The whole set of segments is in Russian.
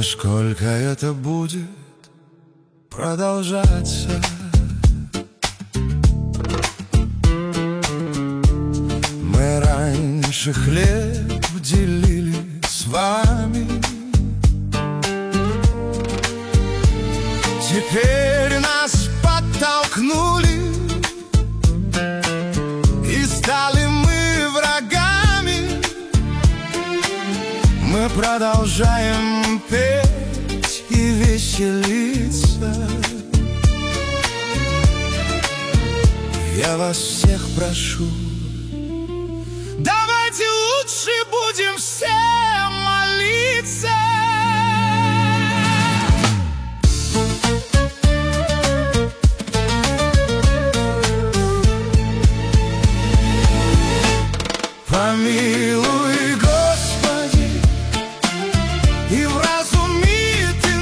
сколько это будет продолжаться? Мы раньше хлеб делили с вами, теперь нас подтолкнули, и стали мы врагами. Мы продолжаем петь и веселиться. Я вас всех прошу, давайте лучше будем все молиться. Помилуй, Господи, и вразуми Ты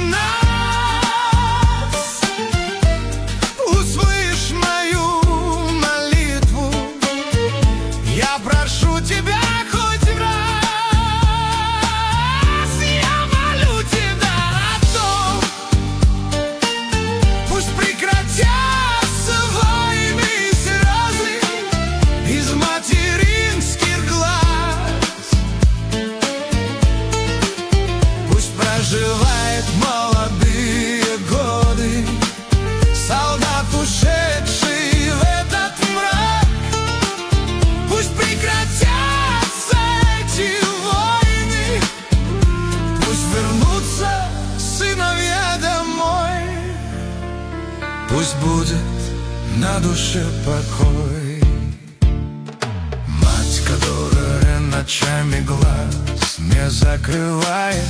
нас. Услышь мою молитву, я прошу Тебя хоть раз. Я молю Тебя о том, пусть прекратятся войны и слезы из материнских глаз. Пусть проживает молодые годы солдат, ушедший в этот мрак. Пусть прекратятся эти войны, пусть вернутся сыновья домой. Пусть будет на душе покой. Мать, которая ночами глаз не закрывает,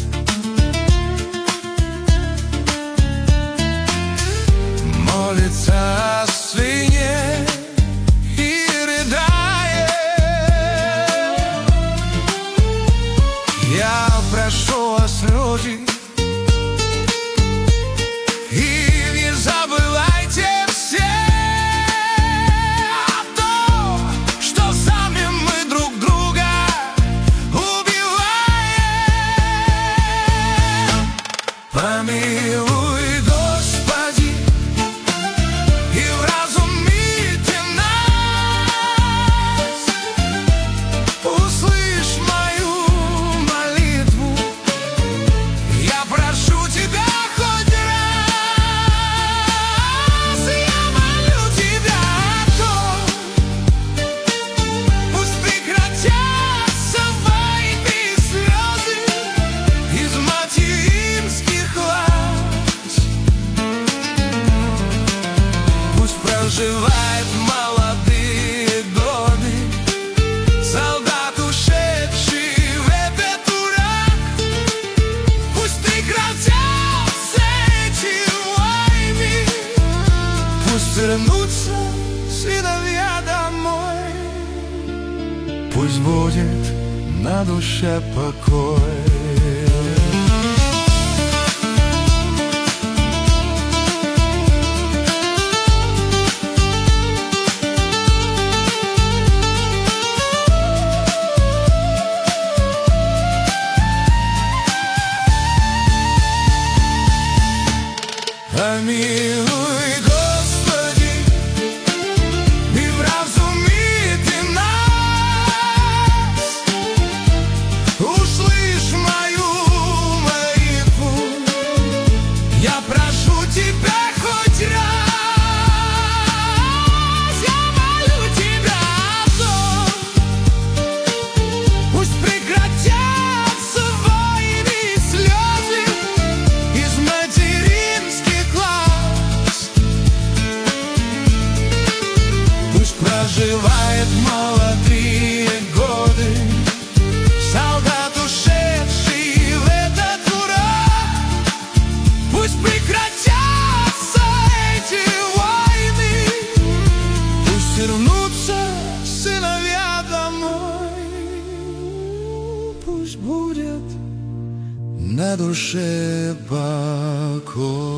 молится о сыне и рыдает. Я прошу вас, люди, и не забывайте все о том, что сами мы друг друга убиваем. Помилуй, Господи, и вразуми Ты нас. Услышь мою молитву, я прошу Тебя хоть раз. Я молю Тебя о том, пусть прекратятся войны и слезы из материнских глаз. Пусть проживает молодые годы солдат, ушедший в этот урак. Пусть прекратятся эти войны, пусть вернутся сыновья домой. Пусть будет на душе покой. Помилуй, Господи, и вразуми Ты нас. Услышь мою молитву, я прошу Тебя хоть раз. Я молю Тебя о том, пусть прекратятся войны и слезы из материнских глаз. Пусть проживает молодые годы солдат, ушедший в этот урак. Пусть прекратятся эти войны, пусть вернутся сыновья домой. Пусть будет на душе покой.